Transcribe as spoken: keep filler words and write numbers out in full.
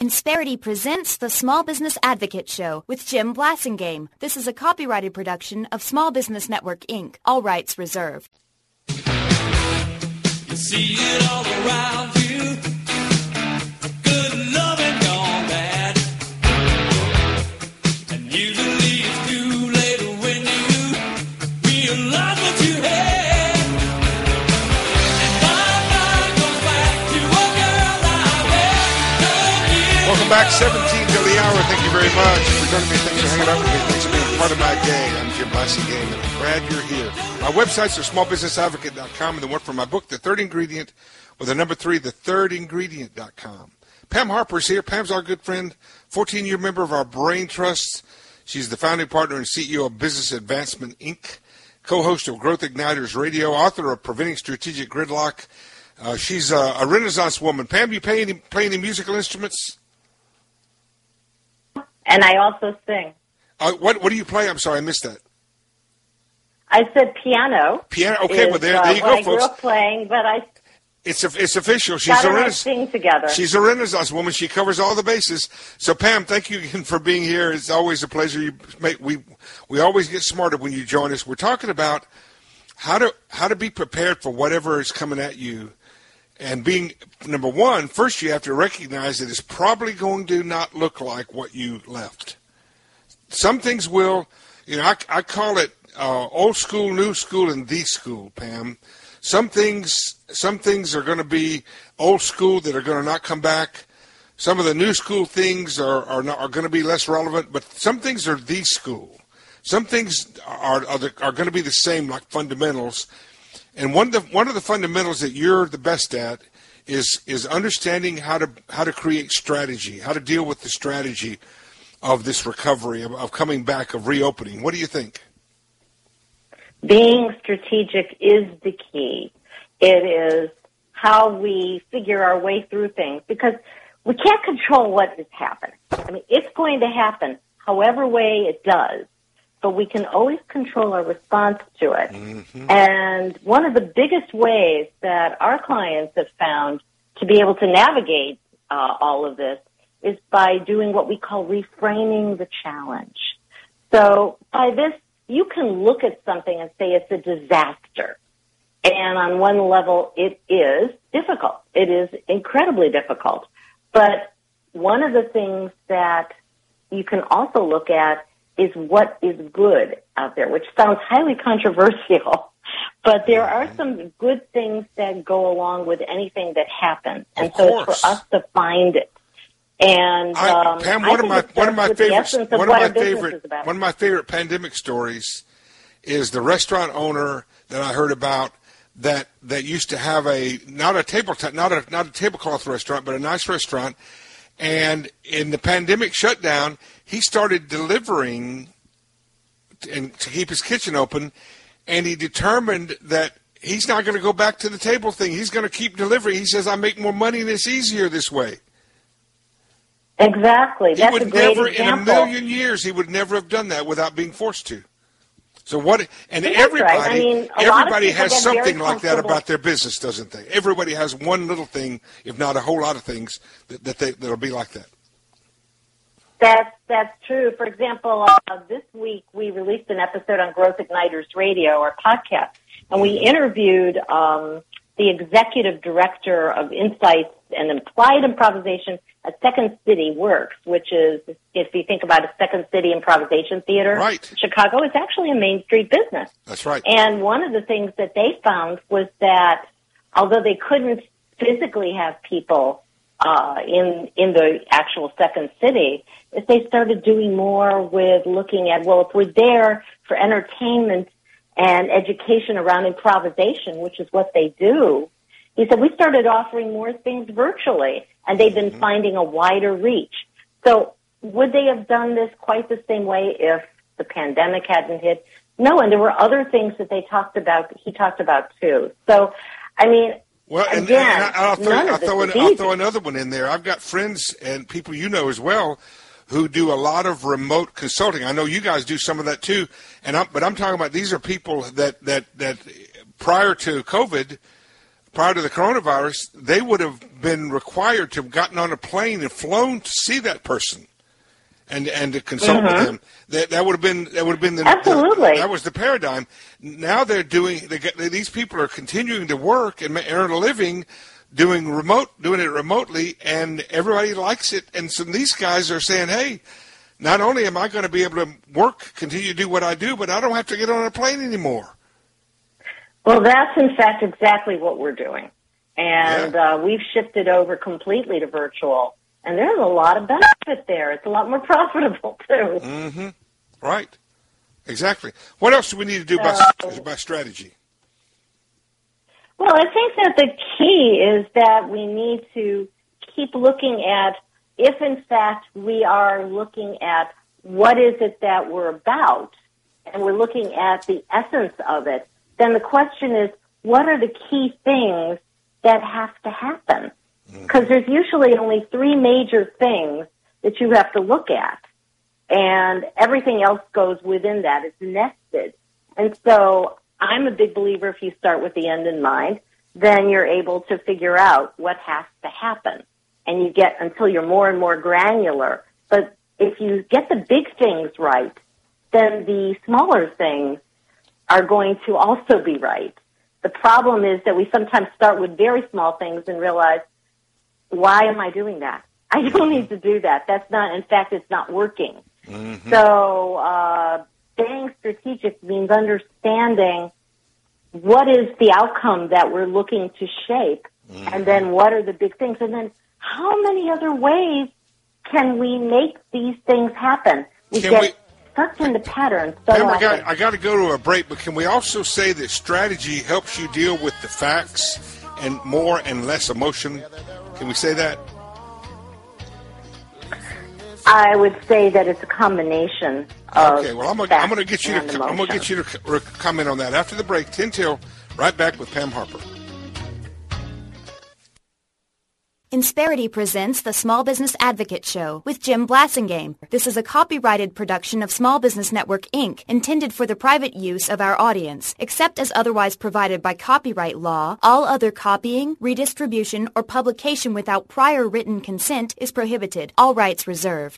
Insperity presents the Small Business Advocate Show with Jim Blasingame. This is a copyrighted production of Small Business Network, Incorporated. All rights reserved. You see it all around you. Good loving gone bad. And usually it's too late when you realize what you had. And my mind goes back to a girl I met. Welcome back, seventeen till the hour. Thank you very much for joining me. Thanks for hanging out with me. Thanks for being part of my day. I'm Jim Blasingame, and I'm glad you're here. My websites are small business advocate dot com and the one for my book, The Third Ingredient, with the number three, the third ingredient dot com. Pam Harper's here. Pam's our good friend, fourteen-year member of our Brain Trust. She's the founding partner and C E O of Business Advancement, Incorporated, co-host of Growth Igniters Radio, author of Preventing Strategic Gridlock. Uh, she's a, a Renaissance woman. Pam, you play any, play any musical instruments? And I also sing. Uh, what What do you play? I'm sorry, I missed that. I said piano. Piano. Okay, is, well there, uh, there you go, I folks. grew up playing, but I It's a, it's official. She's got a and I Renaissance. sing together. She's a Renaissance woman. She covers all the bases. So Pam, thank you again for being here. It's always a pleasure. You make we we always get smarter when you join us. We're talking about how to how to be prepared for whatever is coming at you. And being, number one, first you have to recognize that it's probably going to not look like what you left. Some things will, you know, I, I call it uh, old school, new school, and the school, Pam. Some things, some things are going to be old school that are going to not come back. Some of the new school things are are, not, are going to be less relevant, but some things are the school. Some things are are, the, are going to be the same, like fundamentals. And one of the one of the fundamentals that you're the best at is is understanding how to how to create strategy, how to deal with the strategy of this recovery, of, of coming back, of reopening. What do you think? Being strategic is the key. It is how we figure our way through things, because we can't control what is happening. I mean, it's going to happen however way it does, but we can always control our response to it. Mm-hmm. And one of the biggest ways that our clients have found to be able to navigate uh, all of this is by doing what we call reframing the challenge. So by this, you can look at something and say it's a disaster. And on one level, it is difficult. It is incredibly difficult. But one of the things that you can also look at is what is good out there, which sounds highly controversial. But there are some good things that go along with anything that happens. And so it's for us to find it. And um, I, Pam, one I of my one of my favorites, of one of my favorite, one of my favorite pandemic stories is the restaurant owner that I heard about that that used to have a not a table not a not a tablecloth restaurant, but a nice restaurant. And in the pandemic shutdown, he started delivering and to keep his kitchen open, and he determined that he's not going to go back to the table thing. He's going to keep delivering. He says, I make more money and it's easier this way. Exactly. That's he would a great never, example. in a million years, he would never have done that without being forced to. So what? And That's everybody, right. I mean, everybody has get something like that comfortable. about their business, doesn't they? Everybody has one little thing, if not a whole lot of things, that, that they, that'll be like that. That's that's true. For example, uh, this week we released an episode on Growth Igniters Radio, our podcast, and we interviewed um, the executive director of Insights and Applied Improvisation at Second City Works, which is, if you think about a Second City improvisation theater right. in Chicago, it's actually a Main Street business. That's right. And one of the things that they found was that although they couldn't physically have people uh, in in the actual Second City, if they started doing more with looking at, well, if we're there for entertainment and education around improvisation, which is what they do, he said, we started offering more things virtually, and they've been mm-hmm. finding a wider reach. So would they have done this quite the same way if the pandemic hadn't hit? No, and there were other things that they talked about, he talked about too. So, I mean, well, and, again, and I'll, throw, none I'll, of this throw is an, I'll easy. throw another one in there. I've got friends and people you know as well who do a lot of remote consulting. I know you guys do some of that too, and I'm, but I'm talking about these are people that, that, that prior to COVID prior to the coronavirus, they would have been required to have gotten on a plane and flown to see that person and and to consult Mm-hmm. with them. That that would have been that would have been the Absolutely. the- that was the paradigm. Now they're doing they get, these people are continuing to work and ma- earn a living doing remote doing it remotely, and everybody likes it. And so these guys are saying, hey, not only am I going to be able to work, continue to do what I do, but I don't have to get on a plane anymore. Well, that's in fact exactly what we're doing. And uh, we've shifted over completely to virtual. And there's a lot of benefit there. It's a lot more profitable, too. Mm-hmm. Right. Exactly. What else do we need to do by, So- by strategy? Well, I think that the key is that we need to keep looking at, if in fact we are looking at what is it that we're about, and we're looking at the essence of it, then the question is, what are the key things that have to happen? Because there's usually only three major things that you have to look at, and everything else goes within that. It's nested. And so I'm a big believer if you start with the end in mind, then you're able to figure out what has to happen. And you get until you're more and more granular. But if you get the big things right, then the smaller things are going to also be right. The problem is that we sometimes start with very small things and realize, why am I doing that? I don't need to do that. That's not, in fact, it's not working. Mm-hmm. So uh, being strategic means understanding what is the outcome that we're looking to shape, Mm-hmm. and then what are the big things, and then how many other ways can we make these things happen? We Can get we- stuck into patterns so Pam, I often. got, I got to go to a break, but can we also say that strategy helps you deal with the facts and more and less emotion? Can we say that? I would say that it's a combination of Okay, well, I'm gonna, facts I'm gonna get you and to I'm gonna emotion. get you to c- re- comment on that after the break. ten till, right back with Pam Harper. Insperity presents the Small Business Advocate Show with Jim Blassingame. This is a copyrighted production of Small Business Network, Incorporated, intended for the private use of our audience. Except as otherwise provided by copyright law, all other copying, redistribution, or publication without prior written consent is prohibited. All rights reserved.